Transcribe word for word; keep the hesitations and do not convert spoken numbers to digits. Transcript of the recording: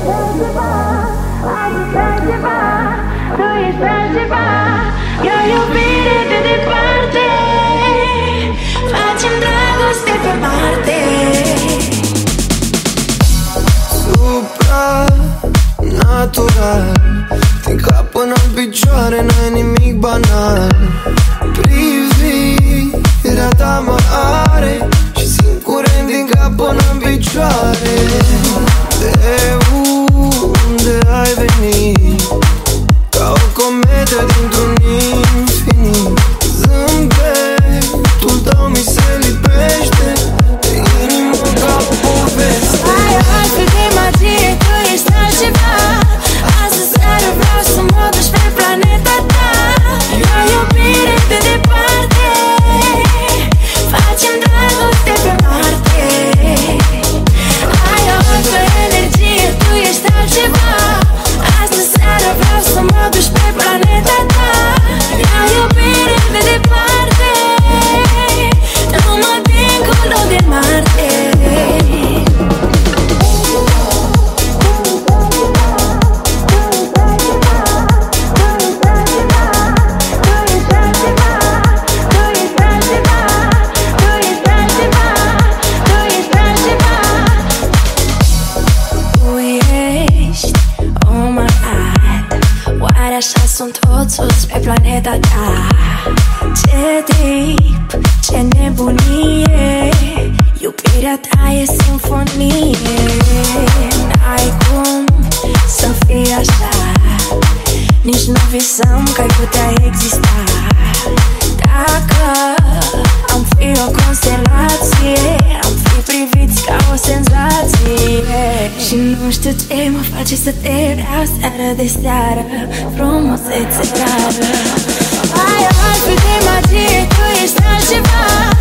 Supranatural, din cap până în picioare, n-ai nimic banal. Privirea ta mă are și simt curent din cap până în picioare. De unde ai venit? Ca o cometă dintr-un infinit. Zâmbetul tău mi se lipește de inimă ca o poveste. Ai altfel de magie, tu ești altceva. Astăzi seară vreau să mă duci pe planeta ta. La iubire de departe, facem dragoste pe Marte. Ai o altă energie, tu ești altceva. Astăzi seară vreau să mă duci pe planeta ta. La iubire de departe, numai dincolo de Marte. Așa sunt toți sus pe planeta ta. Ce trip, ce nebunie, iubirea ta e simfonie. N-ai cum să fii așa, nici nu visam că ai putea exista. Dacă am fi o constelație, am fi priviți ca o senzație. Și nu știu ce mă face să te vreau seară de seară, frumusețe rară. Ai altfel de magie, tu ești altceva.